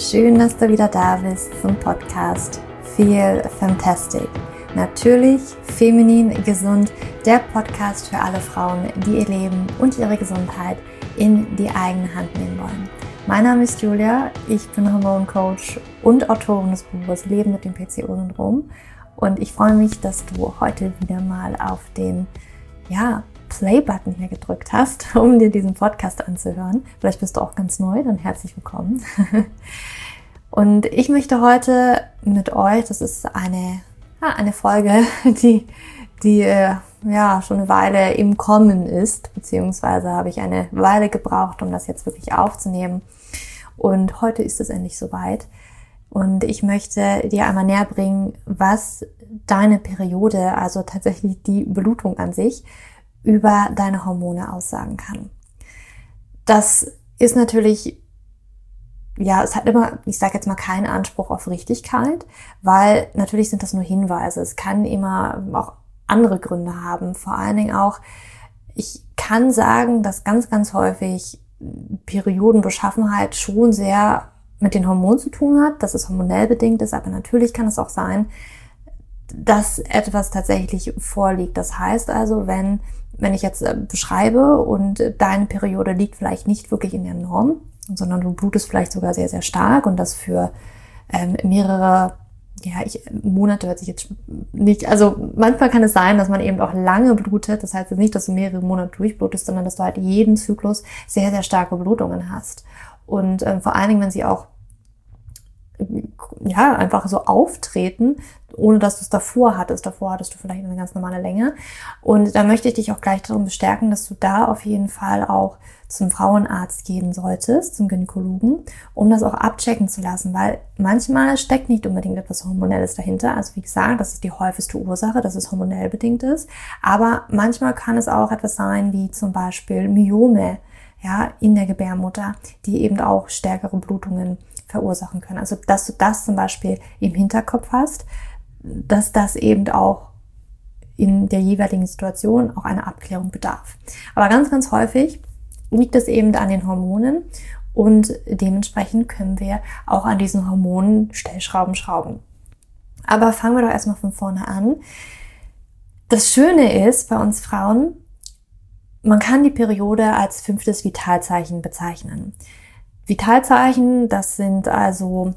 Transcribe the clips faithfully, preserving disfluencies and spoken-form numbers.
schön, dass du wieder da bist zum Podcast Feel Fantastic. Natürlich feminin gesund, der Podcast für alle Frauen, die ihr Leben und ihre Gesundheit in die eigene Hand nehmen wollen. Mein Name ist Julia, ich bin Hormoncoach und Autorin des Buches Leben mit dem P C O-Syndrom und ich freue mich, dass du heute wieder mal auf den ja, Play-Button hier gedrückt hast, um dir diesen Podcast anzuhören. Vielleicht bist du auch ganz neu, dann herzlich willkommen. Und ich möchte heute mit euch, das ist eine, ja, eine Folge, die, die ja schon eine Weile im Kommen ist, beziehungsweise habe ich eine Weile gebraucht, um das jetzt wirklich aufzunehmen. Und heute ist es endlich soweit. Und ich möchte dir einmal näher bringen, was deine Periode, also tatsächlich die Blutung an sich, über deine Hormone aussagen kann. Das ist natürlich, ja, es hat immer, ich sage jetzt mal, keinen Anspruch auf Richtigkeit, weil natürlich sind das nur Hinweise. Es kann immer auch andere Gründe haben. Vor allen Dingen auch, ich kann sagen, dass ganz, ganz häufig Periodenbeschaffenheit schon sehr mit den Hormonen zu tun hat, dass es hormonell bedingt ist, aber natürlich kann es auch sein, dass etwas tatsächlich vorliegt. Das heißt also, wenn wenn ich jetzt beschreibe und deine Periode liegt vielleicht nicht wirklich in der Norm, sondern du blutest vielleicht sogar sehr, sehr stark und das für ähm, mehrere ja, ich, Monate hört sich jetzt nicht, also manchmal kann es sein, dass man eben auch lange blutet. Das heißt jetzt nicht, dass du mehrere Monate durchblutest, sondern dass du halt jeden Zyklus sehr, sehr starke Blutungen hast. Und ähm, vor allen Dingen, wenn sie auch ja, einfach so auftreten, ohne dass du es davor hattest. Davor hattest du vielleicht eine ganz normale Länge. Und da möchte ich dich auch gleich darum bestärken, dass du da auf jeden Fall auch zum Frauenarzt gehen solltest, zum Gynäkologen, um das auch abchecken zu lassen, weil manchmal steckt nicht unbedingt etwas Hormonelles dahinter. Also wie gesagt, das ist die häufigste Ursache, dass es hormonell bedingt ist. Aber manchmal kann es auch etwas sein, wie zum Beispiel Myome, ja, in der Gebärmutter, die eben auch stärkere Blutungen verursachen können. Also, dass du das zum Beispiel im Hinterkopf hast, dass das eben auch in der jeweiligen Situation auch eine Abklärung bedarf. Aber ganz, ganz häufig liegt es eben an den Hormonen und dementsprechend können wir auch an diesen Hormonen Stellschrauben schrauben. Aber fangen wir doch erstmal von vorne an. Das Schöne ist bei uns Frauen, man kann die Periode als fünftes Vitalzeichen bezeichnen. Vitalzeichen, das sind also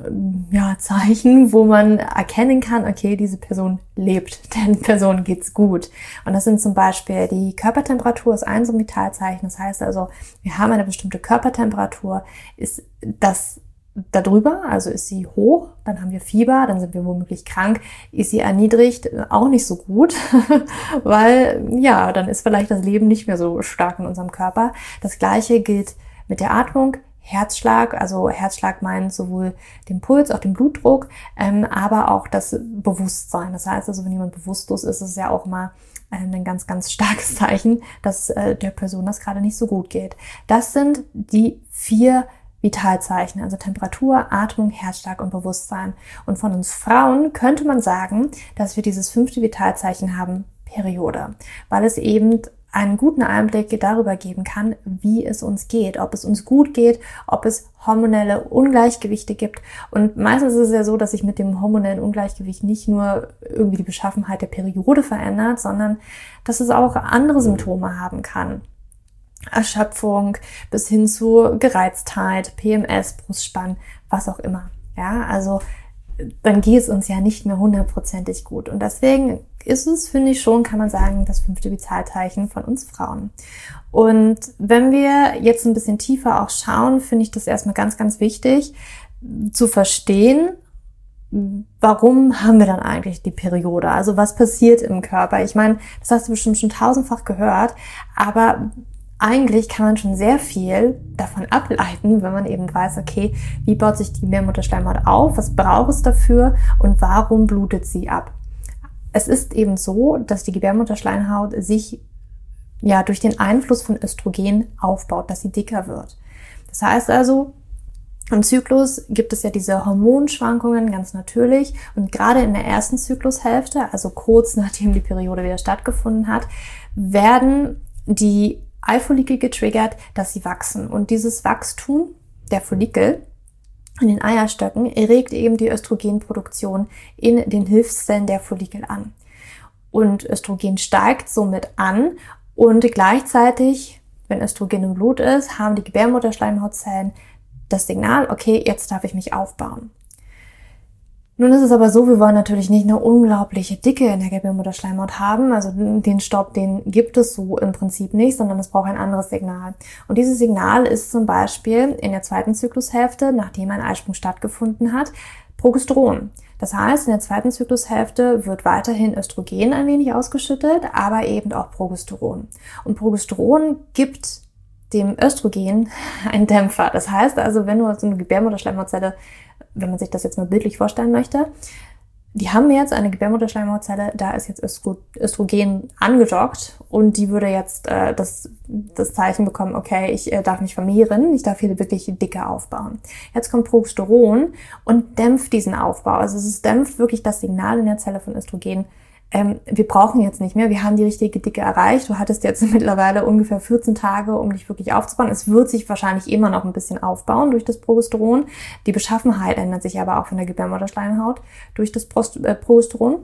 ja Zeichen, wo man erkennen kann, okay, diese Person lebt, der Person geht's gut. Und das sind zum Beispiel die Körpertemperatur, ist ein so ein Vitalzeichen. Das heißt also, wir haben eine bestimmte Körpertemperatur, ist das darüber, also ist sie hoch, dann haben wir Fieber, dann sind wir womöglich krank. Ist sie erniedrigt, auch nicht so gut, weil ja, dann ist vielleicht das Leben nicht mehr so stark in unserem Körper. Das Gleiche gilt mit der Atmung. Herzschlag, also Herzschlag meint sowohl den Puls, auch den Blutdruck, ähm, aber auch das Bewusstsein. Das heißt also, wenn jemand bewusstlos ist, ist es ja auch mal ähm, ein ganz, ganz starkes Zeichen, dass äh, der Person das gerade nicht so gut geht. Das sind die vier Vitalzeichen, also Temperatur, Atmung, Herzschlag und Bewusstsein. Und von uns Frauen könnte man sagen, dass wir dieses fünfte Vitalzeichen haben, Periode, weil es eben einen guten Einblick darüber geben kann, wie es uns geht, ob es uns gut geht, ob es hormonelle Ungleichgewichte gibt. Und meistens ist es ja so, dass sich mit dem hormonellen Ungleichgewicht nicht nur irgendwie die Beschaffenheit der Periode verändert, sondern dass es auch andere Symptome haben kann. Erschöpfung bis hin zu Gereiztheit, P M S, Brustspann, was auch immer. Ja, also dann geht es uns ja nicht mehr hundertprozentig gut. Und deswegen ist es, finde ich schon, kann man sagen, das fünfte Vitalzeichen von uns Frauen. Und wenn wir jetzt ein bisschen tiefer auch schauen, finde ich das erstmal ganz, ganz wichtig zu verstehen, warum haben wir dann eigentlich die Periode? Also was passiert im Körper? Ich meine, das hast du bestimmt schon tausendfach gehört, aber eigentlich kann man schon sehr viel davon ableiten, wenn man eben weiß, okay, wie baut sich die Gebärmutterschleimhaut auf, was braucht es dafür und warum blutet sie ab? Es ist eben so, dass die Gebärmutterschleimhaut sich ja durch den Einfluss von Östrogen aufbaut, dass sie dicker wird. Das heißt also, im Zyklus gibt es ja diese Hormonschwankungen ganz natürlich und gerade in der ersten Zyklushälfte, also kurz nachdem die Periode wieder stattgefunden hat, werden die Eifollikel getriggert, dass sie wachsen. Und dieses Wachstum der Follikel in den Eierstöcken, regt eben die Östrogenproduktion in den Hilfszellen der Follikel an. Und Östrogen steigt somit an und gleichzeitig, wenn Östrogen im Blut ist, haben die Gebärmutterschleimhautzellen das Signal, okay, jetzt darf ich mich aufbauen. Nun ist es aber so, wir wollen natürlich nicht eine unglaubliche Dicke in der Gebärmutterschleimhaut haben, also den Stopp, den gibt es so im Prinzip nicht, sondern es braucht ein anderes Signal. Und dieses Signal ist zum Beispiel in der zweiten Zyklushälfte, nachdem ein Eisprung stattgefunden hat, Progesteron. Das heißt, in der zweiten Zyklushälfte wird weiterhin Östrogen ein wenig ausgeschüttet, aber eben auch Progesteron. Und Progesteron gibt dem Östrogen einen Dämpfer. Das heißt also, wenn du so eine Gebärmutterschleimhautzelle, wenn man sich das jetzt mal bildlich vorstellen möchte, die haben jetzt eine Gebärmutterschleimhautzelle, da ist jetzt Östro- Östrogen angedockt und die würde jetzt äh, das, das Zeichen bekommen, okay, ich äh, darf mich vermehren, ich darf hier wirklich Dicke aufbauen. Jetzt kommt Progesteron und dämpft diesen Aufbau. Also es dämpft wirklich das Signal in der Zelle von Östrogen. Ähm, wir brauchen jetzt nicht mehr, wir haben die richtige Dicke erreicht. Du hattest jetzt mittlerweile ungefähr vierzehn Tage, um dich wirklich aufzubauen. Es wird sich wahrscheinlich immer noch ein bisschen aufbauen durch das Progesteron. Die Beschaffenheit ändert sich aber auch von der Gebärmutterschleimhaut durch das Prost- äh, Progesteron.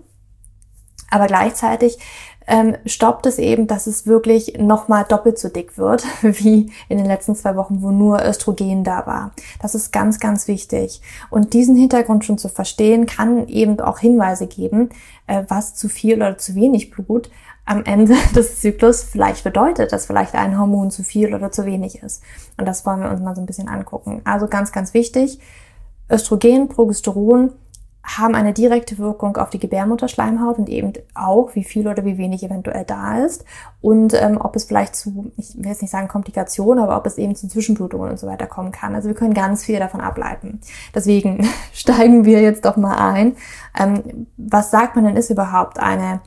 Aber gleichzeitig ähm, stoppt es eben, dass es wirklich nochmal doppelt so dick wird, wie in den letzten zwei Wochen, wo nur Östrogen da war. Das ist ganz, ganz wichtig. Und diesen Hintergrund schon zu verstehen, kann eben auch Hinweise geben, äh, was zu viel oder zu wenig Blut am Ende des Zyklus vielleicht bedeutet, dass vielleicht ein Hormon zu viel oder zu wenig ist. Und das wollen wir uns mal so ein bisschen angucken. Also ganz, ganz wichtig, Östrogen, Progesteron haben eine direkte Wirkung auf die Gebärmutterschleimhaut und eben auch, wie viel oder wie wenig eventuell da ist und ähm, ob es vielleicht zu, ich will jetzt nicht sagen Komplikationen, aber ob es eben zu Zwischenblutungen und so weiter kommen kann. Also wir können ganz viel davon ableiten. Deswegen steigen wir jetzt doch mal ein. Ähm, was sagt man denn, ist überhaupt eine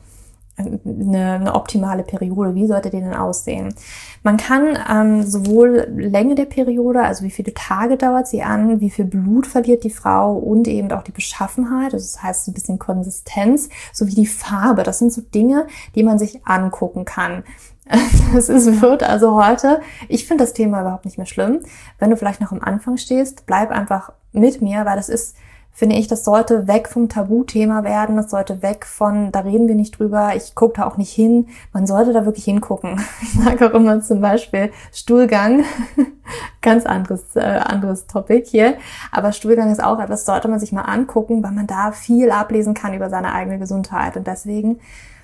Eine, eine optimale Periode? Wie sollte die denn aussehen? Man kann ähm, sowohl Länge der Periode, also wie viele Tage dauert sie an, wie viel Blut verliert die Frau und eben auch die Beschaffenheit, also das heißt so ein bisschen Konsistenz, sowie die Farbe. Das sind so Dinge, die man sich angucken kann. Es ist, wird also heute, ich finde das Thema überhaupt nicht mehr schlimm. Wenn du vielleicht noch am Anfang stehst, bleib einfach mit mir, weil das ist, finde ich, das sollte weg vom Tabuthema werden, das sollte weg von, da reden wir nicht drüber, ich gucke da auch nicht hin, man sollte da wirklich hingucken. Ich sage auch immer zum Beispiel Stuhlgang, ganz anderes, äh, anderes Topic hier, aber Stuhlgang ist auch etwas, sollte man sich mal angucken, weil man da viel ablesen kann über seine eigene Gesundheit und deswegen,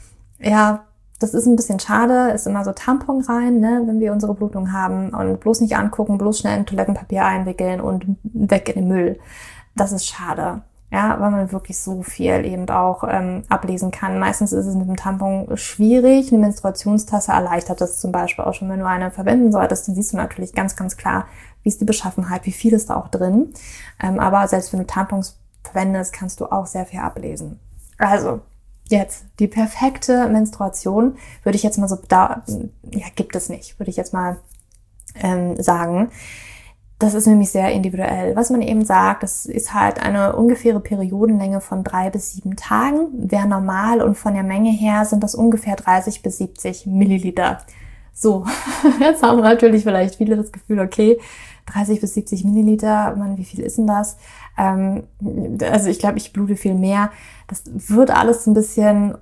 ja, das ist ein bisschen schade, ist immer so Tampon rein, ne, wenn wir unsere Blutung haben und bloß nicht angucken, bloß schnell in Toilettenpapier einwickeln und weg in den Müll. Das ist schade, ja, weil man wirklich so viel eben auch ähm, ablesen kann. Meistens ist es mit dem Tampon schwierig. Eine Menstruationstasse erleichtert das zum Beispiel auch schon, wenn du eine verwenden solltest. Dann siehst du natürlich ganz, ganz klar, wie ist die Beschaffenheit, wie viel ist da auch drin. Ähm, aber selbst wenn du Tampons verwendest, kannst du auch sehr viel ablesen. Also jetzt die perfekte Menstruation würde ich jetzt mal so, da, ja, gibt es nicht, würde ich jetzt mal ähm, sagen. Das ist nämlich sehr individuell. Was man eben sagt, das ist halt eine ungefähre Periodenlänge von drei bis sieben Tagen. Wäre normal und von der Menge her sind das ungefähr dreißig bis siebzig Milliliter. So, jetzt haben natürlich vielleicht viele das Gefühl, okay, dreißig bis siebzig Milliliter, Mann, wie viel ist denn das? Ähm, also ich glaube, ich blute viel mehr. Das wird alles ein bisschen,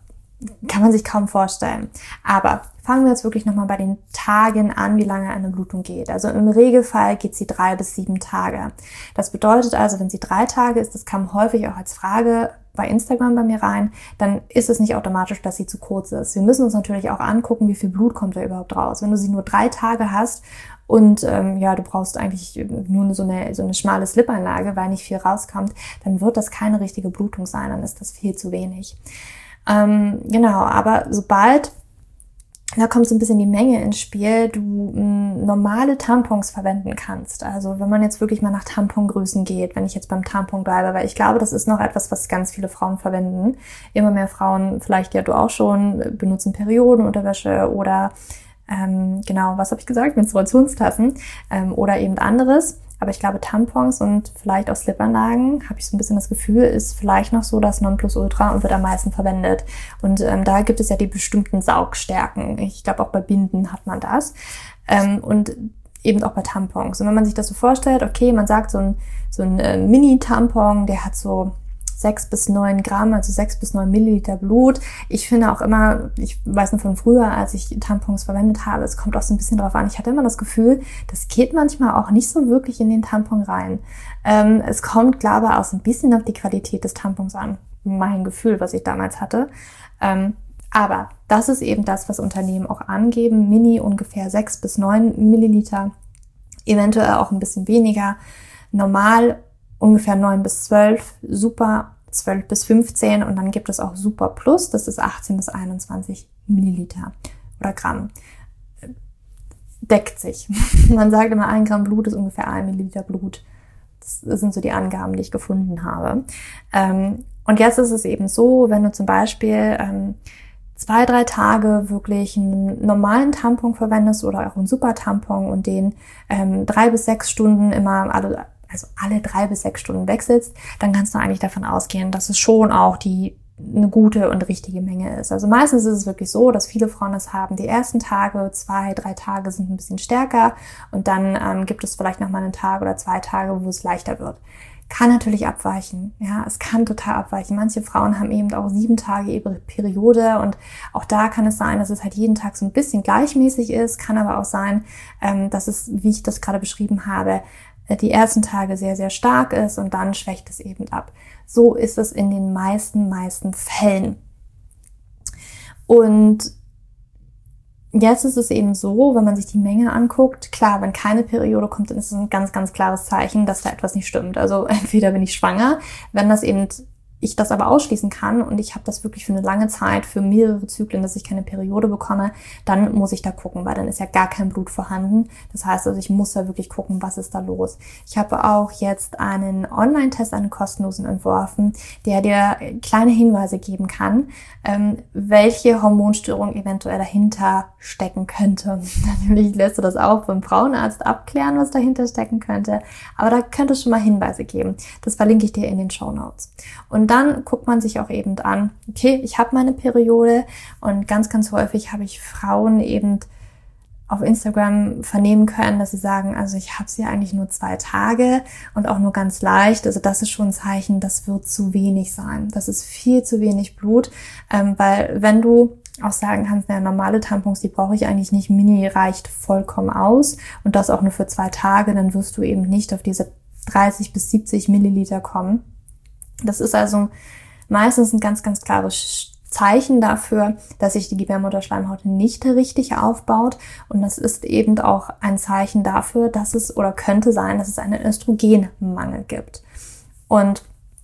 kann man sich kaum vorstellen. Aber fangen wir jetzt wirklich nochmal bei den Tagen an, wie lange eine Blutung geht. Also im Regelfall geht sie drei bis sieben Tage. Das bedeutet also, wenn sie drei Tage ist, das kam häufig auch als Frage bei Instagram bei mir rein, dann ist es nicht automatisch, dass sie zu kurz ist. Wir müssen uns natürlich auch angucken, wie viel Blut kommt da überhaupt raus. Wenn du sie nur drei Tage hast und ähm, ja, du brauchst eigentlich nur so eine, so eine schmale Slip-Einlage, weil nicht viel rauskommt, dann wird das keine richtige Blutung sein, dann ist das viel zu wenig. Ähm, genau, aber sobald, da kommt so ein bisschen die Menge ins Spiel, du m, normale Tampons verwenden kannst. Also wenn man jetzt wirklich mal nach Tampongrößen geht, wenn ich jetzt beim Tampon bleibe, weil ich glaube, das ist noch etwas, was ganz viele Frauen verwenden. Immer mehr Frauen, vielleicht ja du auch schon, benutzen Periodenunterwäsche oder ähm, genau, was habe ich gesagt, Menstruationstassen ähm, oder eben anderes. Aber ich glaube, Tampons und vielleicht auch Slip-Anlagen, habe ich so ein bisschen das Gefühl, ist vielleicht noch so das Nonplusultra und wird am meisten verwendet. Und ähm, da gibt es ja die bestimmten Saugstärken. Ich glaube, auch bei Binden hat man das. Ähm, und eben auch bei Tampons. Und wenn man sich das so vorstellt, okay, man sagt so ein, so ein äh, Mini-Tampon, der hat so sechs bis neun Gramm, also sechs bis neun Milliliter Blut. Ich finde auch immer, ich weiß noch von früher, als ich Tampons verwendet habe, es kommt auch so ein bisschen drauf an. Ich hatte immer das Gefühl, das geht manchmal auch nicht so wirklich in den Tampon rein. Ähm, es kommt, glaube ich, auch so ein bisschen auf die Qualität des Tampons an. Mein Gefühl, was ich damals hatte. Ähm, aber das ist eben das, was Unternehmen auch angeben. Mini ungefähr sechs bis neun Milliliter, eventuell auch ein bisschen weniger. Normal ungefähr neun bis zwölf, Super zwölf bis fünfzehn und dann gibt es auch Super Plus, das ist achtzehn bis einundzwanzig Milliliter oder Gramm. Deckt sich. Man sagt immer, ein Gramm Blut ist ungefähr ein Milliliter Blut. Das sind so die Angaben, die ich gefunden habe. Und jetzt ist es eben so, wenn du zum Beispiel zwei, drei Tage wirklich einen normalen Tampon verwendest oder auch einen Super-Tampon und den drei bis sechs Stunden immer alle also alle drei bis sechs Stunden wechselst, dann kannst du eigentlich davon ausgehen, dass es schon auch die eine gute und richtige Menge ist. Also meistens ist es wirklich so, dass viele Frauen das haben. Die ersten Tage, zwei, drei Tage sind ein bisschen stärker und dann ähm, gibt es vielleicht noch mal einen Tag oder zwei Tage, wo es leichter wird. Kann natürlich abweichen, ja, es kann total abweichen. Manche Frauen haben eben auch sieben Tage ihre Periode und auch da kann es sein, dass es halt jeden Tag so ein bisschen gleichmäßig ist, kann aber auch sein, ähm, dass es, wie ich das gerade beschrieben habe, die ersten Tage sehr, sehr stark ist und dann schwächt es eben ab. So ist es in den meisten, meisten Fällen. Und jetzt ist es eben so, wenn man sich die Menge anguckt, klar, wenn keine Periode kommt, dann ist es ein ganz, ganz klares Zeichen, dass da etwas nicht stimmt. Also entweder bin ich schwanger, wenn das eben ich das aber ausschließen kann und ich habe das wirklich für eine lange Zeit, für mehrere Zyklen, dass ich keine Periode bekomme, dann muss ich da gucken, weil dann ist ja gar kein Blut vorhanden. Das heißt also, ich muss da wirklich gucken, was ist da los. Ich habe auch jetzt einen Online-Test, einen kostenlosen entworfen, der dir kleine Hinweise geben kann, ähm, welche Hormonstörung eventuell dahinter stecken könnte. Natürlich lässt du das auch beim Frauenarzt abklären, was dahinter stecken könnte, aber da könnte es schon mal Hinweise geben. Das verlinke ich dir in den Shownotes. Und dann guckt man sich auch eben an, okay, ich habe meine Periode und ganz, ganz häufig habe ich Frauen eben auf Instagram vernehmen können, dass sie sagen, also ich habe sie eigentlich nur zwei Tage und auch nur ganz leicht. Also das ist schon ein Zeichen, das wird zu wenig sein. Das ist viel zu wenig Blut, ähm, weil wenn du auch sagen kannst, naja, normale Tampons, die brauche ich eigentlich nicht, Mini reicht vollkommen aus und das auch nur für zwei Tage, dann wirst du eben nicht auf diese dreißig bis siebzig Milliliter kommen. Das ist also meistens ein ganz, ganz klares Zeichen dafür, dass sich die Gebärmutterschleimhaut nicht richtig aufbaut. Und das ist eben auch ein Zeichen dafür, dass es oder könnte sein, dass es einen Östrogenmangel gibt. Und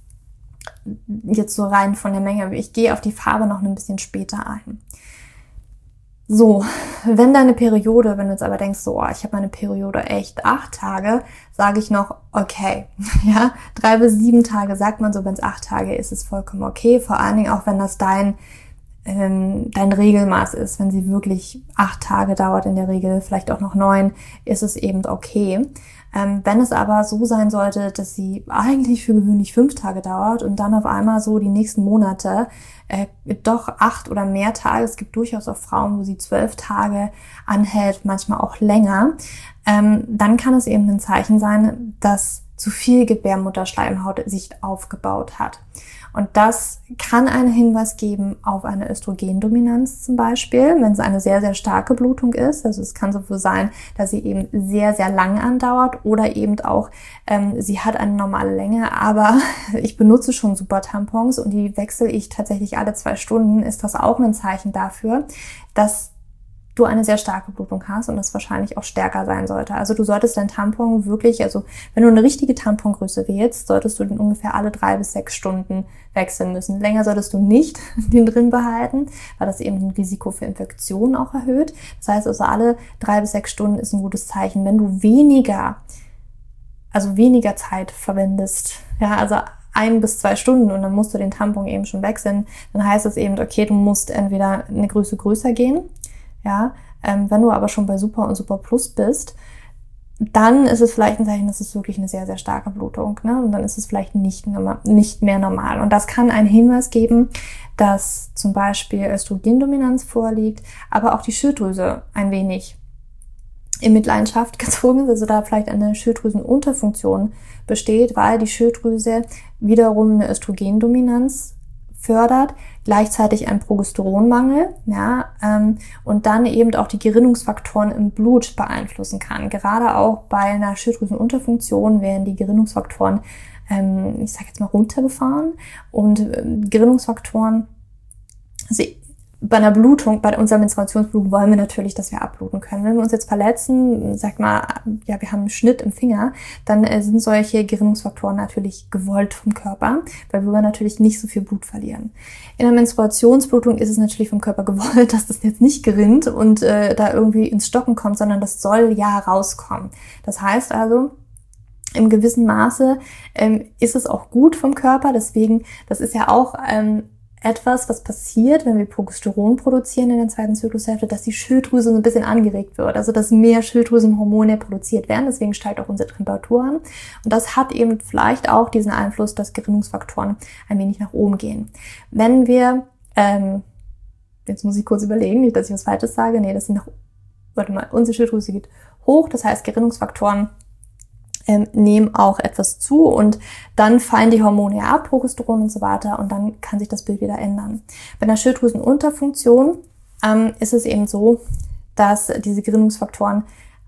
jetzt so rein von der Menge, ich gehe auf die Farbe noch ein bisschen später ein. So, wenn deine Periode, wenn du jetzt aber denkst, so, oh, ich habe meine Periode echt acht Tage, sage ich noch, okay, ja, drei bis sieben Tage sagt man so, wenn es acht Tage ist, ist vollkommen okay, vor allen Dingen auch, wenn das dein, ähm, dein Regelmaß ist, wenn sie wirklich acht Tage dauert in der Regel, vielleicht auch noch neun, ist es eben okay. Ähm, wenn es aber so sein sollte, dass sie eigentlich für gewöhnlich fünf Tage dauert und dann auf einmal so die nächsten Monate äh, doch acht oder mehr Tage, es gibt durchaus auch Frauen, wo sie zwölf Tage anhält, manchmal auch länger, ähm, dann kann es eben ein Zeichen sein, dass zu viel Gebärmutterschleimhaut sich aufgebaut hat. Und das kann einen Hinweis geben auf eine Östrogendominanz zum Beispiel, wenn es eine sehr, sehr starke Blutung ist. Also es kann so sein, dass sie eben sehr, sehr lang andauert oder eben auch, ähm, sie hat eine normale Länge, aber ich benutze schon Super-Tampons und die wechsle ich tatsächlich alle zwei Stunden, ist das auch ein Zeichen dafür, dass du eine sehr starke Blutung hast und das wahrscheinlich auch stärker sein sollte. Also du solltest dein Tampon wirklich, also wenn du eine richtige Tampongröße wählst, solltest du den ungefähr alle drei bis sechs Stunden wechseln müssen. Länger solltest du nicht den drin behalten, weil das eben ein Risiko für Infektionen auch erhöht. Das heißt also, alle drei bis sechs Stunden ist ein gutes Zeichen. Wenn du weniger, also weniger Zeit verwendest, ja, also ein bis zwei Stunden und dann musst du den Tampon eben schon wechseln, dann heißt es eben, okay, du musst entweder eine Größe größer gehen. Ja, ähm, wenn du aber schon bei Super und Super Plus bist, dann ist es vielleicht ein Zeichen, dass es wirklich eine sehr, sehr starke Blutung, ne? Und dann ist es vielleicht nicht, normal, nicht mehr normal. Und das kann einen Hinweis geben, dass zum Beispiel Östrogendominanz vorliegt, aber auch die Schilddrüse ein wenig in Mitleidenschaft gezogen ist, also da vielleicht eine Schilddrüsenunterfunktion besteht, weil die Schilddrüse wiederum eine Östrogendominanz fördert, gleichzeitig einen Progesteronmangel, ja, ähm, und dann eben auch die Gerinnungsfaktoren im Blut beeinflussen kann. Gerade auch bei einer Schilddrüsenunterfunktion werden die Gerinnungsfaktoren, ähm, ich sage jetzt mal, runtergefahren und ähm, Gerinnungsfaktoren, also bei einer Blutung, bei unserer Menstruationsblutung wollen wir natürlich, dass wir abbluten können. Wenn wir uns jetzt verletzen, sag mal, ja, wir haben einen Schnitt im Finger, dann äh, sind solche Gerinnungsfaktoren natürlich gewollt vom Körper, weil wir natürlich nicht so viel Blut verlieren. In der Menstruationsblutung ist es natürlich vom Körper gewollt, dass das jetzt nicht gerinnt und äh, da irgendwie ins Stocken kommt, sondern das soll ja rauskommen. Das heißt also, im gewissen Maße ähm, ist es auch gut vom Körper, deswegen, das ist ja auch ähm, etwas, was passiert, wenn wir Progesteron produzieren in der zweiten Zyklushälfte, dass die Schilddrüse so ein bisschen angeregt wird, also dass mehr Schilddrüsenhormone produziert werden, deswegen steigt auch unsere Temperatur an. Und das hat eben vielleicht auch diesen Einfluss, dass Gerinnungsfaktoren ein wenig nach oben gehen. Wenn wir, ähm, jetzt muss ich kurz überlegen, nicht, dass ich was Falsches sage, nee, dass sie nach, warte mal, unsere Schilddrüse geht hoch, das heißt Gerinnungsfaktoren Ähm, nehmen auch etwas zu und dann fallen die Hormone ab, Progesteron und so weiter, und dann kann sich das Bild wieder ändern. Bei einer Schilddrüsenunterfunktion ähm, ist es eben so, dass diese Gerinnungsfaktoren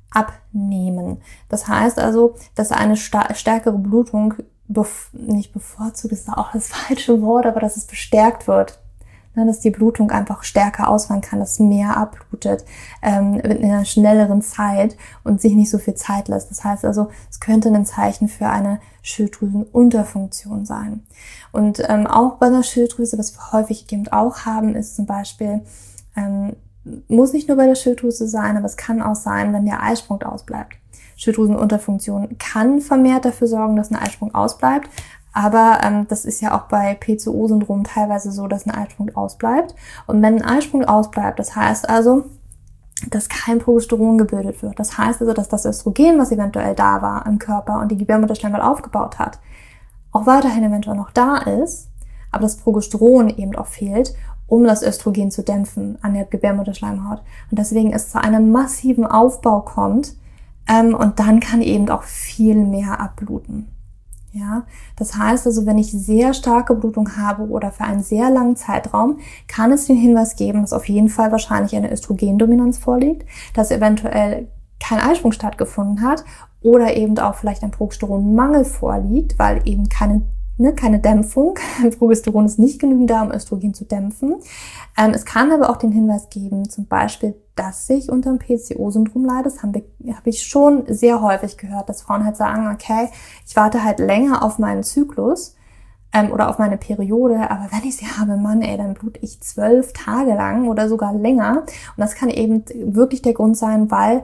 abnehmen. Das heißt also, dass eine sta- stärkere Blutung, bef- nicht bevorzugt ist auch das falsche Wort, aber dass es bestärkt wird. Dass die Blutung einfach stärker ausfallen kann, dass mehr abblutet ähm, in einer schnelleren Zeit und sich nicht so viel Zeit lässt. Das heißt also, es könnte ein Zeichen für eine Schilddrüsenunterfunktion sein. Und ähm, auch bei einer Schilddrüse, was wir häufig eben auch haben, ist zum Beispiel, ähm, muss nicht nur bei der Schilddrüse sein, aber es kann auch sein, wenn der Eisprung ausbleibt. Schilddrüsenunterfunktion kann vermehrt dafür sorgen, dass ein Eisprung ausbleibt. Aber ähm, das ist ja auch bei P C O-Syndrom teilweise so, dass ein Eisprung ausbleibt. Und wenn ein Eisprung ausbleibt, das heißt also, dass kein Progesteron gebildet wird. Das heißt also, dass das Östrogen, was eventuell da war im Körper und die Gebärmutterschleimhaut aufgebaut hat, auch weiterhin eventuell noch da ist, aber das Progesteron eben auch fehlt, um das Östrogen zu dämpfen an der Gebärmutterschleimhaut. Und deswegen es zu einem massiven Aufbau kommt ähm, und dann kann eben auch viel mehr abbluten. Ja, das heißt also, wenn ich sehr starke Blutung habe oder für einen sehr langen Zeitraum, kann es den Hinweis geben, dass auf jeden Fall wahrscheinlich eine Östrogendominanz vorliegt, dass eventuell kein Eisprung stattgefunden hat oder eben auch vielleicht ein Progesteronmangel vorliegt, weil eben keine, ne, keine Dämpfung, Progesteron ist nicht genügend da, um Östrogen zu dämpfen. Ähm, es kann aber auch den Hinweis geben, zum Beispiel, dass ich unter dem P C O-Syndrom leide. Das habe hab ich schon sehr häufig gehört, dass Frauen halt sagen, okay, ich warte halt länger auf meinen Zyklus ähm, oder auf meine Periode, aber wenn ich sie habe, Mann, ey, dann blute ich zwölf Tage lang oder sogar länger. Und das kann eben wirklich der Grund sein, weil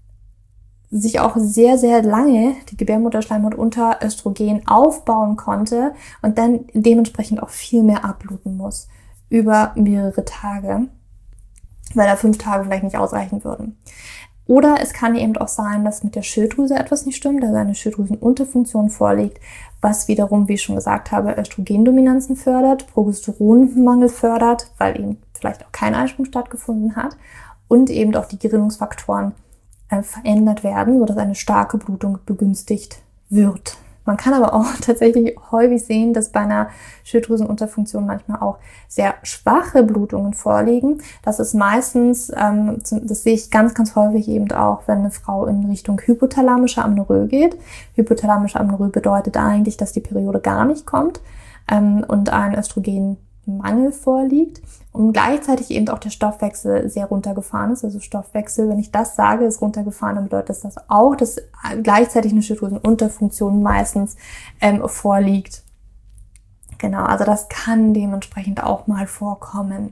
sich auch sehr, sehr lange die Gebärmutterschleimhaut unter Östrogen aufbauen konnte und dann dementsprechend auch viel mehr abbluten muss über mehrere Tage, weil da fünf Tage vielleicht nicht ausreichen würden. Oder es kann eben auch sein, dass mit der Schilddrüse etwas nicht stimmt, also eine Schilddrüsenunterfunktion vorliegt, was wiederum, wie ich schon gesagt habe, Östrogendominanzen fördert, Progesteronmangel fördert, weil eben vielleicht auch kein Eisprung stattgefunden hat und eben auch die Gerinnungsfaktoren äh, verändert werden, sodass eine starke Blutung begünstigt wird. Man kann aber auch tatsächlich häufig sehen, dass bei einer Schilddrüsenunterfunktion manchmal auch sehr schwache Blutungen vorliegen. Das ist meistens, ähm, das sehe ich ganz, ganz häufig eben auch, wenn eine Frau in Richtung hypothalamische Amenorrhoe geht. Hypothalamische Amenorrhoe bedeutet eigentlich, dass die Periode gar nicht kommt ähm, und ein Östrogenmangel vorliegt und gleichzeitig eben auch der Stoffwechsel sehr runtergefahren ist. Also Stoffwechsel, wenn ich das sage, ist runtergefahren, dann bedeutet das, das auch, dass gleichzeitig eine Schilddrüsenunterfunktion meistens ähm, vorliegt. Genau, also das kann dementsprechend auch mal vorkommen.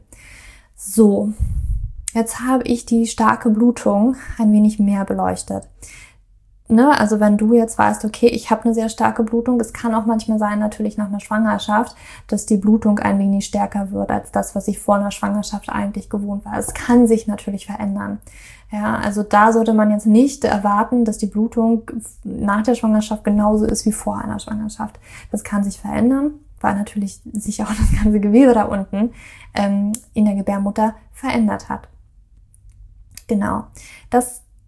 So, jetzt habe ich die starke Blutung ein wenig mehr beleuchtet. Ne, also wenn du jetzt weißt, okay, ich habe eine sehr starke Blutung, es kann auch manchmal sein, natürlich nach einer Schwangerschaft, dass die Blutung ein wenig stärker wird als das, was ich vor einer Schwangerschaft eigentlich gewohnt war. Es kann sich natürlich verändern. Ja, also da sollte man jetzt nicht erwarten, dass die Blutung nach der Schwangerschaft genauso ist wie vor einer Schwangerschaft. Das kann sich verändern, weil natürlich sich auch das ganze Gewebe da unten ähm, in der Gebärmutter verändert hat. Genau. Das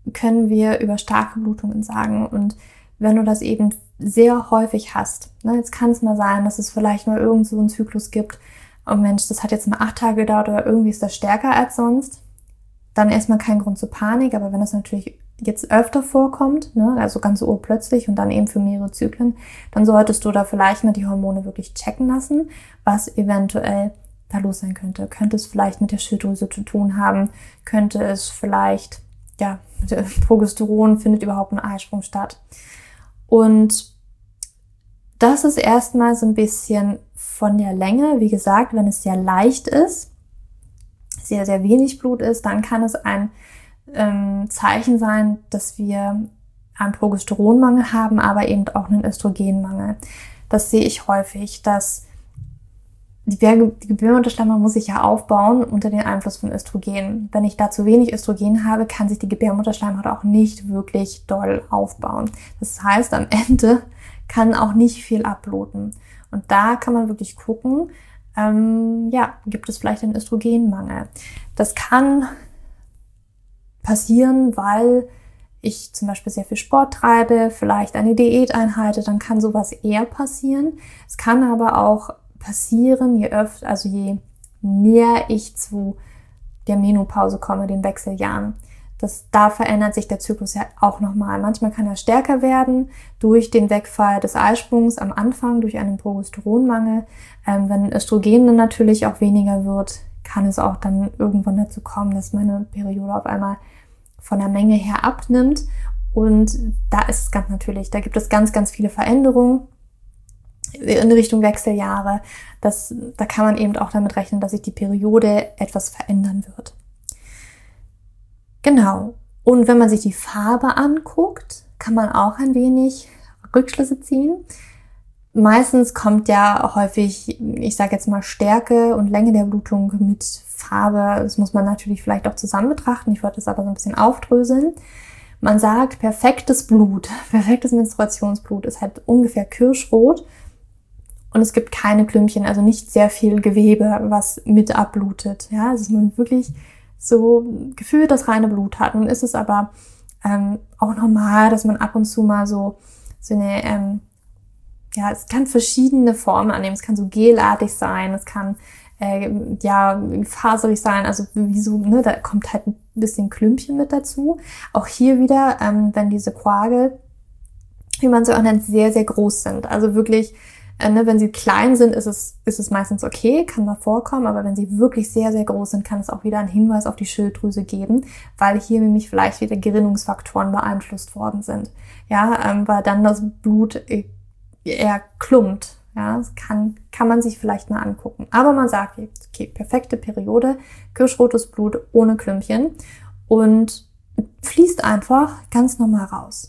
können wir über starke Blutungen sagen. Und wenn du das eben sehr häufig hast, ne, jetzt kann es mal sein, dass es vielleicht mal irgend so einen Zyklus gibt, oh Mensch, das hat jetzt mal acht Tage gedauert oder irgendwie ist das stärker als sonst, dann erstmal kein Grund zur Panik. Aber wenn das natürlich jetzt öfter vorkommt, ne, also ganz urplötzlich und dann eben für mehrere Zyklen, dann solltest du da vielleicht mal die Hormone wirklich checken lassen, was eventuell da los sein könnte. Könnte es vielleicht mit der Schilddrüse zu tun haben? Könnte es vielleicht, ja, Progesteron, findet überhaupt ein Eisprung statt? Und das ist erstmal so ein bisschen von der Länge. Wie gesagt, wenn es sehr leicht ist, sehr, sehr wenig Blut ist, dann kann es ein ähm, Zeichen sein, dass wir einen Progesteronmangel haben, aber eben auch einen Östrogenmangel. Das sehe ich häufig, dass die, die Gebärmutterschleimhaut muss sich ja aufbauen unter den Einfluss von Östrogen. Wenn ich da zu wenig Östrogen habe, kann sich die Gebärmutterschleimhaut auch nicht wirklich doll aufbauen. Das heißt, am Ende kann auch nicht viel abbluten. Und da kann man wirklich gucken, ähm, ja, gibt es vielleicht einen Östrogenmangel. Das kann passieren, weil ich zum Beispiel sehr viel Sport treibe, vielleicht eine Diät einhalte, dann kann sowas eher passieren. Es kann aber auch passieren, je öfter, also je näher ich zu der Menopause komme, den Wechseljahren. Das, da verändert sich der Zyklus ja auch nochmal. Manchmal kann er stärker werden durch den Wegfall des Eisprungs am Anfang, durch einen Progesteronmangel. Ähm, wenn Östrogen dann natürlich auch weniger wird, kann es auch dann irgendwann dazu kommen, dass meine Periode auf einmal von der Menge her abnimmt. Und da ist es ganz natürlich, da gibt es ganz, ganz viele Veränderungen in Richtung Wechseljahre. Das, da kann man eben auch damit rechnen, dass sich die Periode etwas verändern wird. Genau. Und wenn man sich die Farbe anguckt, kann man auch ein wenig Rückschlüsse ziehen. Meistens kommt ja häufig, ich sage jetzt mal, Stärke und Länge der Blutung mit Farbe. Das muss man natürlich vielleicht auch zusammen betrachten. Ich wollte das aber so ein bisschen aufdröseln. Man sagt, perfektes Blut, perfektes Menstruationsblut ist halt ungefähr kirschrot. Und es gibt keine Klümpchen, also nicht sehr viel Gewebe, was mit abblutet. Ja, also man wirklich so gefühlt das reine Blut hat. Nun ist es aber ähm, auch normal, dass man ab und zu mal so, so eine, ähm, ja, es kann verschiedene Formen annehmen. Es kann so gelartig sein, es kann äh, ja faserig sein, also wie so, ne, da kommt halt ein bisschen Klümpchen mit dazu. Auch hier wieder, ähm, wenn diese Coagel, wie man sie auch nennt, sehr, sehr groß sind. Also wirklich, äh, ne, wenn sie klein sind, ist es, ist es meistens okay, kann mal vorkommen, aber wenn sie wirklich sehr, sehr groß sind, kann es auch wieder einen Hinweis auf die Schilddrüse geben, weil hier nämlich vielleicht wieder Gerinnungsfaktoren beeinflusst worden sind. Ja, ähm, weil dann das Blut eher klumpt. Ja, das kann, kann man sich vielleicht mal angucken. Aber man sagt, okay, perfekte Periode, kirschrotes Blut ohne Klümpchen und fließt einfach ganz normal raus.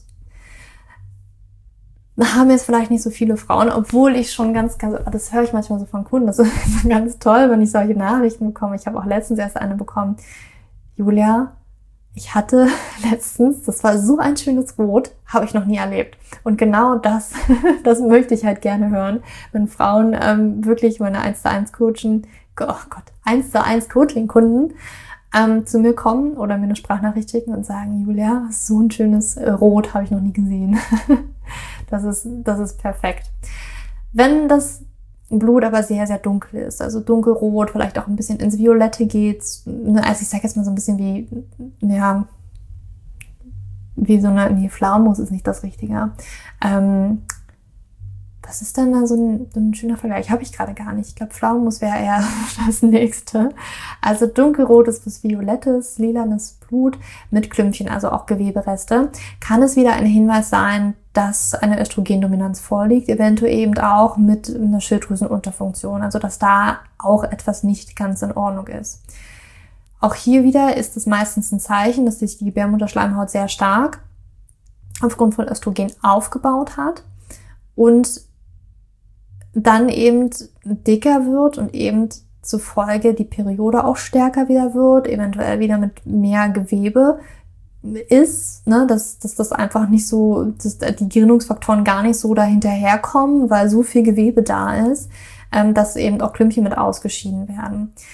Da haben jetzt vielleicht nicht so viele Frauen, obwohl ich schon ganz, ganz, das höre ich manchmal so von Kunden, das ist ganz toll, wenn ich solche Nachrichten bekomme. Ich habe auch letztens erst eine bekommen. Julia, ich hatte letztens, das war so ein schönes Rot, habe ich noch nie erlebt. Und genau das, das möchte ich halt gerne hören, wenn Frauen ähm, wirklich meine eins zu eins Coaching, oh Gott, eins zu eins Coaching-Kunden ähm, zu mir kommen oder mir eine Sprachnachricht schicken und sagen, Julia, so ein schönes äh, Rot habe ich noch nie gesehen. Das ist, das ist perfekt. Wenn das Blut aber sehr, sehr dunkel ist, also dunkelrot, vielleicht auch ein bisschen ins Violette geht, also ich sage jetzt mal so ein bisschen wie, ja, wie so eine, nee, Pflaumus ist nicht das Richtige. Ähm, was ist denn da so ein, so ein schöner Vergleich? Habe ich gerade gar nicht. Ich glaube, Pflaumus wäre eher das nächste. Also dunkelrotes bis violettes, lilanes Blut mit Klümpchen, also auch Gewebereste. Kann es wieder ein Hinweis sein, dass eine Östrogendominanz vorliegt, eventuell eben auch mit einer Schilddrüsenunterfunktion, also dass da auch etwas nicht ganz in Ordnung ist. Auch hier wieder ist es meistens ein Zeichen, dass sich die Gebärmutterschleimhaut sehr stark aufgrund von Östrogen aufgebaut hat und dann eben dicker wird und eben zufolge die Periode auch stärker wieder wird, eventuell wieder mit mehr Gewebe ist, ne, dass, dass das einfach nicht so, dass die Gerinnungsfaktoren gar nicht so dahinterherkommen, weil so viel Gewebe da ist, ähm, dass eben auch Klümpchen mit ausgeschieden werden.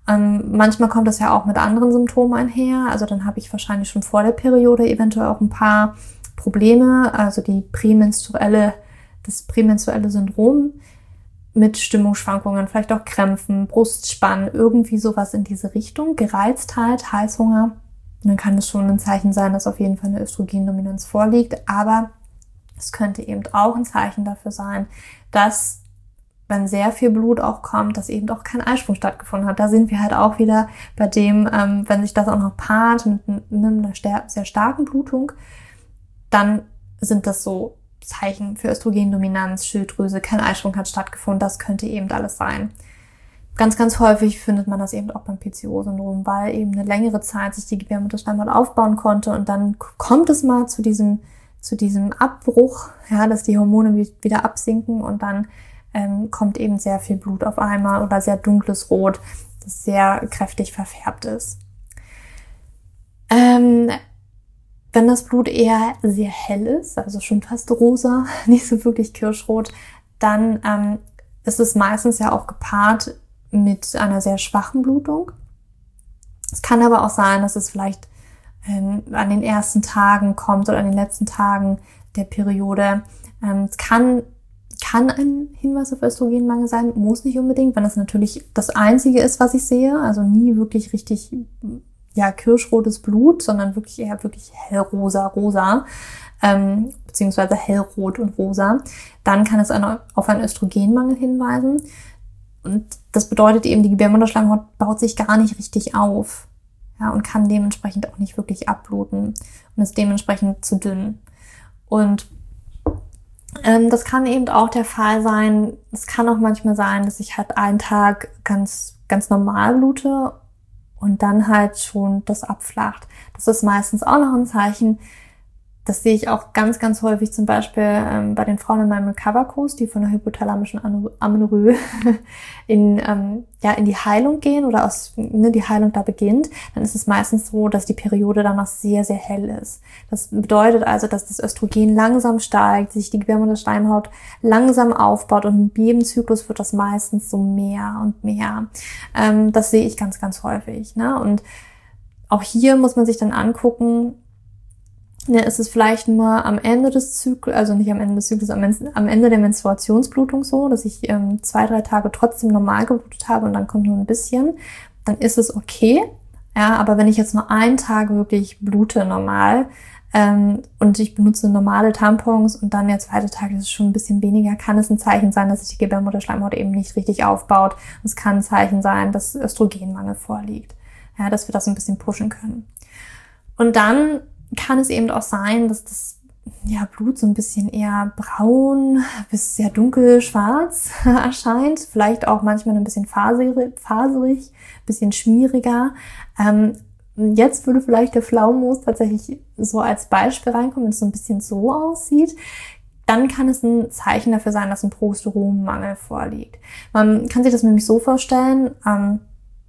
Ähm, manchmal kommt das ja auch mit anderen Symptomen einher. Also dann habe ich wahrscheinlich schon vor der Periode eventuell auch ein paar Probleme, also die prämenstruelle, das prämenstruelle Syndrom mit Stimmungsschwankungen, vielleicht auch Krämpfen, Brustspannen, irgendwie sowas in diese Richtung, Gereiztheit, Heißhunger. Und dann kann es schon ein Zeichen sein, dass auf jeden Fall eine Östrogendominanz vorliegt. Aber es könnte eben auch ein Zeichen dafür sein, dass, wenn sehr viel Blut auch kommt, dass eben auch kein Eisprung stattgefunden hat. Da sind wir halt auch wieder bei dem, ähm, wenn sich das auch noch paart mit, mit einer sehr starken Blutung, dann sind das so Zeichen für Östrogendominanz, Schilddrüse, kein Eisprung hat stattgefunden. Das könnte eben alles sein. Ganz, ganz häufig findet man das eben auch beim P C O-Syndrom, weil eben eine längere Zeit sich die Gebärmutterschleimhaut aufbauen konnte und dann kommt es mal zu diesem, zu diesem Abbruch, ja, dass die Hormone wieder absinken und dann ähm, kommt eben sehr viel Blut auf einmal oder sehr dunkles Rot, das sehr kräftig verfärbt ist. Ähm, wenn das Blut eher sehr hell ist, also schon fast rosa, nicht so wirklich kirschrot, dann ähm, ist es meistens ja auch gepaart mit einer sehr schwachen Blutung. Es kann aber auch sein, dass es vielleicht ähm, an den ersten Tagen kommt oder an den letzten Tagen der Periode. Ähm, es kann, kann ein Hinweis auf Östrogenmangel sein, muss nicht unbedingt, wenn das natürlich das Einzige ist, was ich sehe, also nie wirklich richtig ja kirschrotes Blut, sondern wirklich eher wirklich hellrosa, rosa, ähm, beziehungsweise hellrot und rosa. Dann kann es eine, auf einen Östrogenmangel hinweisen. Und das bedeutet eben, die Gebärmutterschleimhaut baut sich gar nicht richtig auf, ja, und kann dementsprechend auch nicht wirklich abbluten und ist dementsprechend zu dünn. Und ähm, das kann eben auch der Fall sein. Es kann auch manchmal sein, dass ich halt einen Tag ganz ganz normal blute und dann halt schon das abflacht. Das ist meistens auch noch ein Zeichen. Das sehe ich auch ganz, ganz häufig zum Beispiel ähm, bei den Frauen in meinem Recover-Kurs, die von der hypothalamischen Amenorrhoe in, ähm, ja, in die Heilung gehen oder aus, ne, die Heilung da beginnt. Dann ist es meistens so, dass die Periode dann noch sehr, sehr hell ist. Das bedeutet also, dass das Östrogen langsam steigt, sich die Gebärmutterschleimhaut langsam aufbaut und mit jedem Zyklus wird das meistens so mehr und mehr. Ähm, das sehe ich ganz, ganz häufig, ne? Und auch hier muss man sich dann angucken, ja, ist es vielleicht nur am Ende des Zyklus, also nicht am Ende des Zyklus, am, am Ende der Menstruationsblutung so, dass ich ähm, zwei, drei Tage trotzdem normal geblutet habe und dann kommt nur ein bisschen, dann ist es okay. Ja, aber wenn ich jetzt nur einen Tag wirklich blute normal ähm, und ich benutze normale Tampons und dann der zweite Tag ist es schon ein bisschen weniger, kann es ein Zeichen sein, dass sich die Gebärmutterschleimhaut eben nicht richtig aufbaut. Und es kann ein Zeichen sein, dass Östrogenmangel vorliegt. Ja, dass wir das ein bisschen pushen können. Und dann kann es eben auch sein, dass das ja, Blut so ein bisschen eher braun bis sehr dunkel schwarz erscheint. Vielleicht auch manchmal ein bisschen faserig, faserig bisschen schmieriger. Ähm, jetzt würde vielleicht der Pflaumenmus tatsächlich so als Beispiel reinkommen, wenn es so ein bisschen so aussieht. Dann kann es ein Zeichen dafür sein, dass ein Progesteronmangel vorliegt. Man kann sich das nämlich so vorstellen, ähm,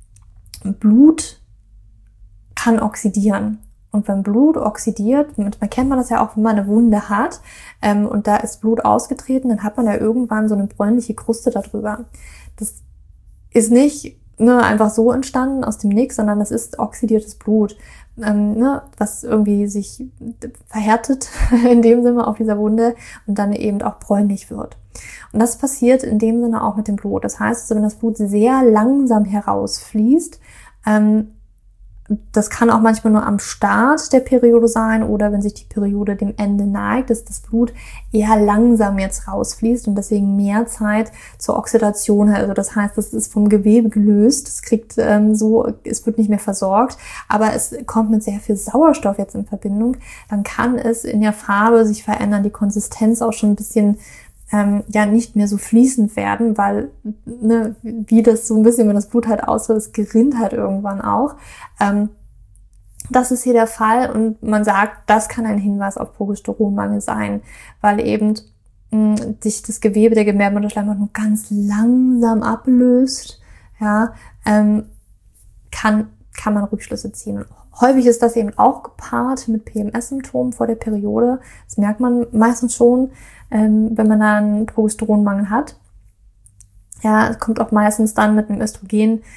Blut kann oxidieren. Und wenn Blut oxidiert, manchmal kennt man das ja auch, wenn man eine Wunde hat ähm, und da ist Blut ausgetreten, dann hat man ja irgendwann so eine bräunliche Kruste darüber. Das ist nicht ne, einfach so entstanden aus dem Nix, sondern das ist oxidiertes Blut, ähm, ne, was irgendwie sich verhärtet in dem Sinne auf dieser Wunde und dann eben auch bräunlich wird. Und das passiert in dem Sinne auch mit dem Blut. Das heißt, also, wenn das Blut sehr langsam herausfließt, ähm, das kann auch manchmal nur am Start der Periode sein oder wenn sich die Periode dem Ende neigt, dass das Blut eher langsam jetzt rausfließt und deswegen mehr Zeit zur Oxidation hat. Also das heißt, das ist vom Gewebe gelöst, es kriegt ähm, so, es wird nicht mehr versorgt, aber es kommt mit sehr viel Sauerstoff jetzt in Verbindung. Dann kann es in der Farbe sich verändern, die Konsistenz auch schon ein bisschen Ähm, ja nicht mehr so fließend werden, weil ne, wie das so ein bisschen, wenn das Blut halt ausfällt, es gerinnt halt irgendwann auch. Ähm, das ist hier der Fall und man sagt, das kann ein Hinweis auf Progesteronmangel sein, weil eben mh, sich das Gewebe der Gebärmutterschleimhaut nur ganz langsam ablöst, ja, ähm, kann kann man Rückschlüsse ziehen. Und häufig ist das eben auch gepaart mit P M S-Symptomen vor der Periode. Das merkt man meistens schon, ähm, wenn man da einen Progesteronmangel hat. Ja, es kommt auch meistens dann mit einem Östrogen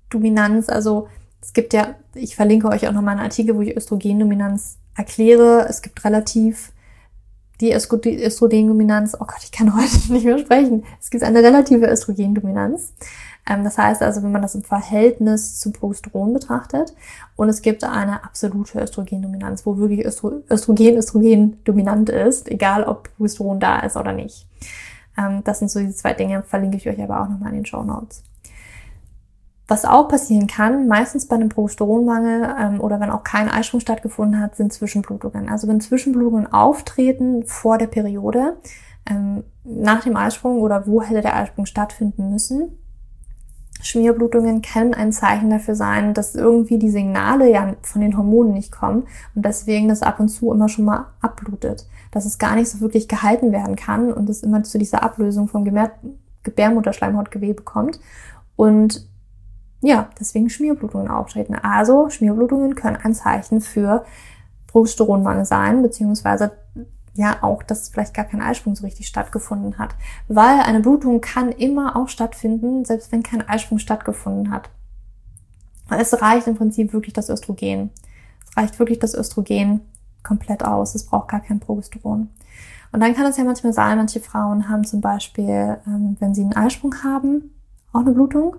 Dominanz, also es gibt ja, ich verlinke euch auch nochmal einen Artikel, wo ich Östrogendominanz erkläre. Es gibt relativ die Östrogendominanz, oh Gott, ich kann heute nicht mehr sprechen. Es gibt eine relative Östrogendominanz. Ähm, das heißt also, wenn man das im Verhältnis zu Progesteron betrachtet, und es gibt eine absolute Östrogendominanz, wo wirklich Östro- Östrogen Östrogen dominant ist, egal ob Progesteron da ist oder nicht. Ähm, das sind so die zwei Dinge, verlinke ich euch aber auch nochmal in den Shownotes. Was auch passieren kann, meistens bei einem Progesteronmangel ähm, oder wenn auch kein Eisprung stattgefunden hat, sind Zwischenblutungen. Also wenn Zwischenblutungen auftreten vor der Periode, ähm, nach dem Eisprung oder wo hätte der Eisprung stattfinden müssen, Schmierblutungen können ein Zeichen dafür sein, dass irgendwie die Signale ja von den Hormonen nicht kommen und deswegen das ab und zu immer schon mal abblutet. Dass es gar nicht so wirklich gehalten werden kann und es immer zu dieser Ablösung vom Gebär- Gebärmutterschleimhautgewebe kommt. Und ja, deswegen Schmierblutungen auftreten. Also Schmierblutungen können ein Zeichen für Progesteronmangel sein, beziehungsweise ja auch, dass vielleicht gar kein Eisprung so richtig stattgefunden hat. Weil eine Blutung kann immer auch stattfinden, selbst wenn kein Eisprung stattgefunden hat. Es reicht im Prinzip wirklich das Östrogen. Es reicht wirklich das Östrogen komplett aus. Es braucht gar kein Progesteron. Und dann kann es ja manchmal sein, manche Frauen haben zum Beispiel, wenn sie einen Eisprung haben, auch eine Blutung.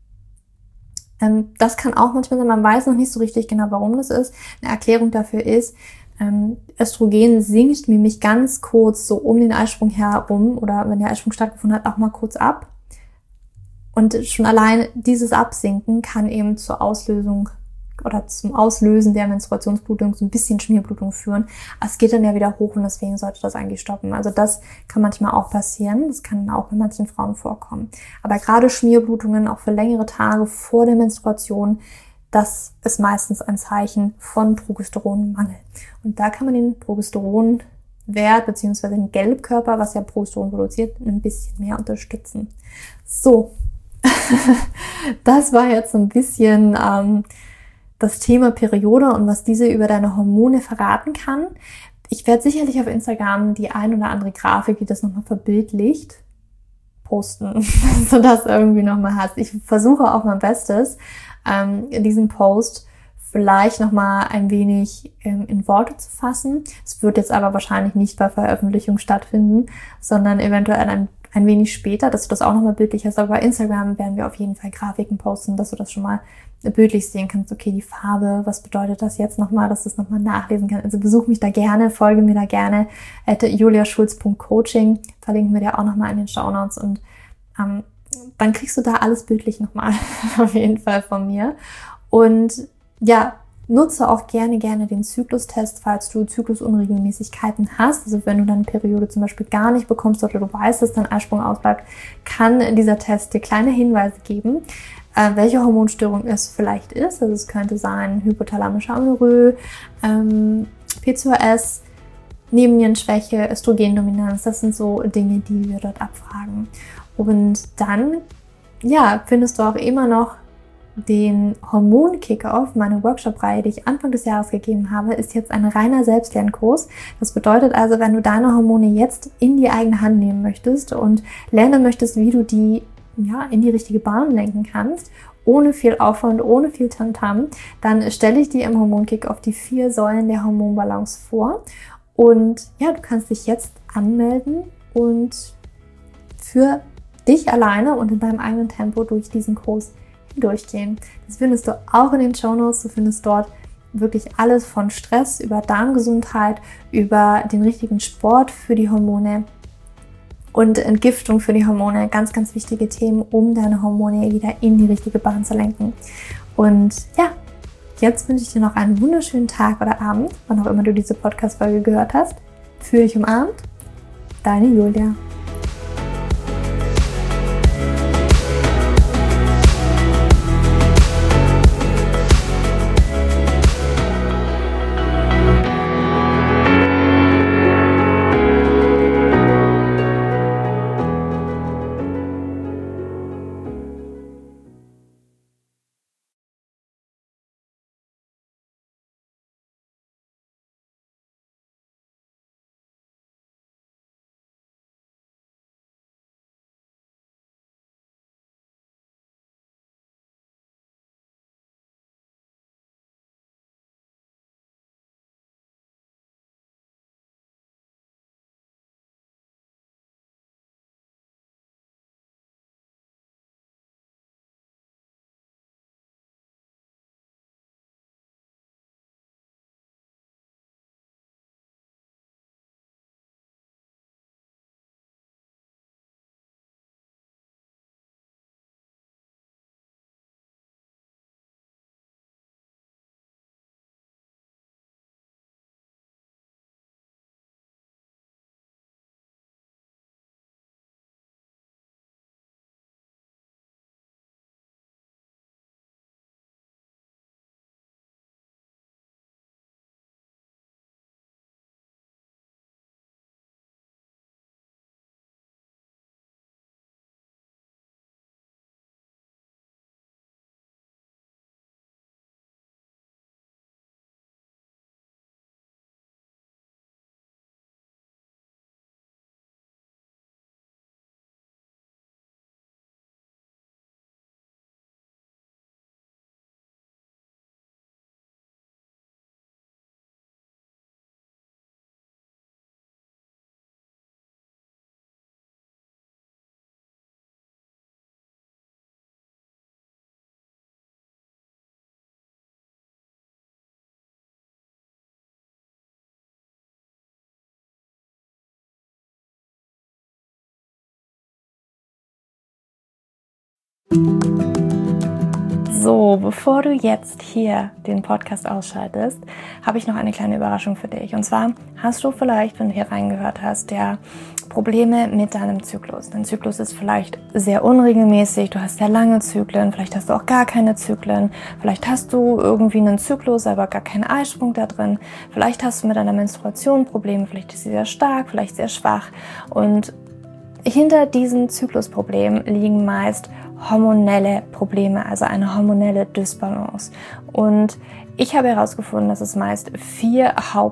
Das kann auch manchmal sein, man weiß noch nicht so richtig genau, warum das ist. Eine Erklärung dafür ist, Östrogen sinkt nämlich ganz kurz so um den Eisprung herum oder wenn der Eisprung stattgefunden hat, auch mal kurz ab. Und schon allein dieses Absinken kann eben zur Auslösung oder zum Auslösen der Menstruationsblutung so ein bisschen Schmierblutung führen. Aber es geht dann ja wieder hoch und deswegen sollte das eigentlich stoppen. Also das kann manchmal auch passieren. Das kann auch bei manchen Frauen vorkommen. Aber gerade Schmierblutungen auch für längere Tage vor der Menstruation, das ist meistens ein Zeichen von Progesteronmangel. Und da kann man den Progesteronwert bzw. den Gelbkörper, was ja Progesteron produziert, ein bisschen mehr unterstützen. So, das war jetzt so ein bisschen ähm, das Thema Periode und was diese über deine Hormone verraten kann. Ich werde sicherlich auf Instagram die ein oder andere Grafik, die das nochmal verbildlicht, posten, dass du das irgendwie nochmal hast. Ich versuche auch mein Bestes, ähm, diesen Post vielleicht nochmal ein wenig ähm, in Worte zu fassen. Es wird jetzt aber wahrscheinlich nicht bei Veröffentlichung stattfinden, sondern eventuell ein ein wenig später, dass du das auch nochmal bildlich hast. Aber bei Instagram werden wir auf jeden Fall Grafiken posten, dass du das schon mal bildlich sehen kannst. Okay, die Farbe, was bedeutet das jetzt nochmal, dass du es nochmal nachlesen kannst. Also besuch mich da gerne, folge mir da gerne. at juliaschulz punkt coaching verlinken wir dir auch nochmal in den Shownotes und ähm, dann kriegst du da alles bildlich nochmal auf jeden Fall von mir. Und ja, nutze auch gerne, gerne den Zyklustest, falls du Zyklusunregelmäßigkeiten hast. Also wenn du deine Periode zum Beispiel gar nicht bekommst oder du weißt, dass dein Eisprung ausbleibt, kann dieser Test dir kleine Hinweise geben, äh, welche Hormonstörung es vielleicht ist. Also es könnte sein hypothalamische Amenorrhoe, ähm, P C O S, Nebennierenschwäche, Östrogendominanz. Das sind so Dinge, die wir dort abfragen. Und dann, ja, findest du auch immer noch den Hormon-Kick-Off, meine Workshop-Reihe, die ich Anfang des Jahres gegeben habe, ist jetzt ein reiner Selbstlernkurs. Das bedeutet also, wenn du deine Hormone jetzt in die eigene Hand nehmen möchtest und lernen möchtest, wie du die ja in die richtige Bahn lenken kannst, ohne viel Aufwand, ohne viel Tamtam, dann stelle ich dir im Hormon-Kick-Off die vier Säulen der Hormonbalance vor. Und ja, du kannst dich jetzt anmelden und für dich alleine und in deinem eigenen Tempo durch diesen Kurs durchgehen. Das findest du auch in den Shownotes. Du findest dort wirklich alles von Stress über Darmgesundheit, über den richtigen Sport für die Hormone und Entgiftung für die Hormone. Ganz, ganz wichtige Themen, um deine Hormone wieder in die richtige Bahn zu lenken. Und ja, jetzt wünsche ich dir noch einen wunderschönen Tag oder Abend, wann auch immer du diese Podcast-Folge gehört hast. Fühl dich umarmt. Deine Julia. So, bevor du jetzt hier den Podcast ausschaltest, habe ich noch eine kleine Überraschung für dich. Und zwar hast du vielleicht, wenn du hier reingehört hast, ja Probleme mit deinem Zyklus. Dein Zyklus ist vielleicht sehr unregelmäßig, du hast sehr lange Zyklen, vielleicht hast du auch gar keine Zyklen, vielleicht hast du irgendwie einen Zyklus, aber gar keinen Eisprung da drin, vielleicht hast du mit deiner Menstruation Probleme, vielleicht ist sie sehr stark, vielleicht sehr schwach. Und hinter diesen Zyklusproblemen liegen meist hormonelle Probleme, also eine hormonelle Dysbalance. Und ich habe herausgefunden, dass es meist vier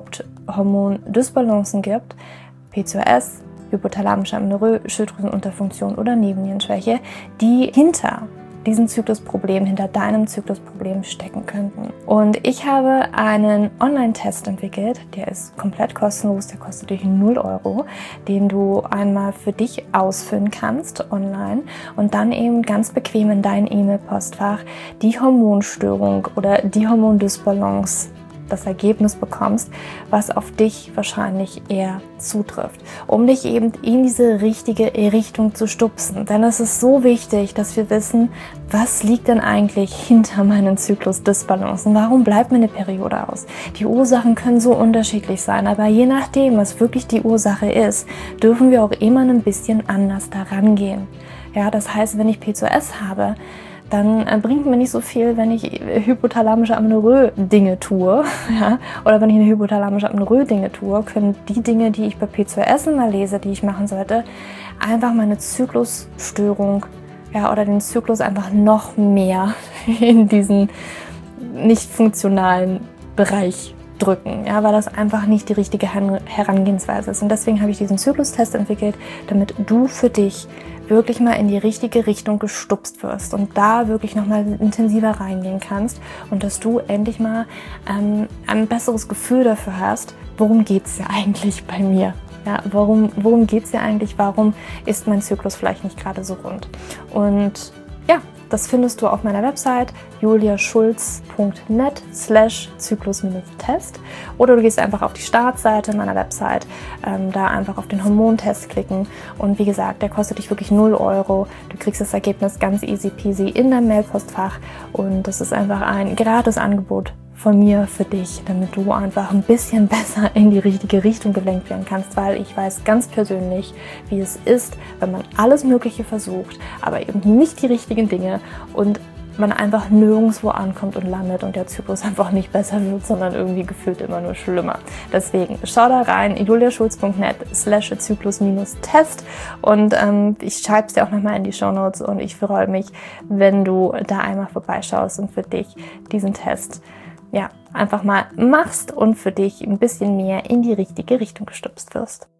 Haupthormon-Dysbalancen gibt: P C O S, hypothalamische Amenorrhoe, Schilddrüsenunterfunktion oder Nebennierenschwäche, die hinter diesen Zyklusproblemen, hinter deinem Zyklusproblem stecken könnten. Und ich habe einen Online-Test entwickelt, der ist komplett kostenlos, der kostet dich null Euro, den du einmal für dich ausfüllen kannst online und dann eben ganz bequem in dein E-Mail-Postfach die Hormonstörung oder die Hormondysbalance, das Ergebnis bekommst, was auf dich wahrscheinlich eher zutrifft, um dich eben in diese richtige Richtung zu stupsen. Denn es ist so wichtig, dass wir wissen, was liegt denn eigentlich hinter meinen Zyklus-Dysbalancen? Warum bleibt mir eine Periode aus? Die Ursachen können so unterschiedlich sein, aber je nachdem, was wirklich die Ursache ist, dürfen wir auch immer ein bisschen anders daran gehen. Ja, das heißt, wenn ich P C O S habe, dann äh, bringt mir nicht so viel, wenn ich hypothalamische Amenorrhoe Dinge tue, ja, oder wenn ich eine hypothalamische Amenorrhoe Dinge tue, können die Dinge, die ich bei P C O S immer lese, die ich machen sollte, einfach meine Zyklusstörung, ja, oder den Zyklus einfach noch mehr in diesen nicht funktionalen Bereich drücken, ja, weil das einfach nicht die richtige Herangehensweise ist. Und deswegen habe ich diesen Zyklustest entwickelt, damit du für dich wirklich mal in die richtige Richtung gestupst wirst und da wirklich nochmal intensiver reingehen kannst und dass du endlich mal ähm, ein besseres Gefühl dafür hast, worum geht's ja eigentlich bei mir? Ja, warum, worum geht's ja eigentlich? Warum ist mein Zyklus vielleicht nicht gerade so rund? Und ja, das findest du auf meiner Website juliaschulz punkt net slash zyklus-test oder du gehst einfach auf die Startseite meiner Website, ähm, da einfach auf den Hormontest klicken und wie gesagt, der kostet dich wirklich null Euro. Du kriegst das Ergebnis ganz easy peasy in dein Mailpostfach und das ist einfach ein gratis Angebot von mir für dich, damit du einfach ein bisschen besser in die richtige Richtung gelenkt werden kannst, weil ich weiß ganz persönlich, wie es ist, wenn man alles Mögliche versucht, aber eben nicht die richtigen Dinge und man einfach nirgendwo ankommt und landet und der Zyklus einfach nicht besser wird, sondern irgendwie gefühlt immer nur schlimmer. Deswegen schau da rein, juliaschulz punkt net slash zyklus-test und ähm, ich schreibe es dir auch nochmal in die Shownotes und ich freue mich, wenn du da einmal vorbeischaust und für dich diesen Test ja, einfach mal machst und für dich ein bisschen mehr in die richtige Richtung gestupst wirst.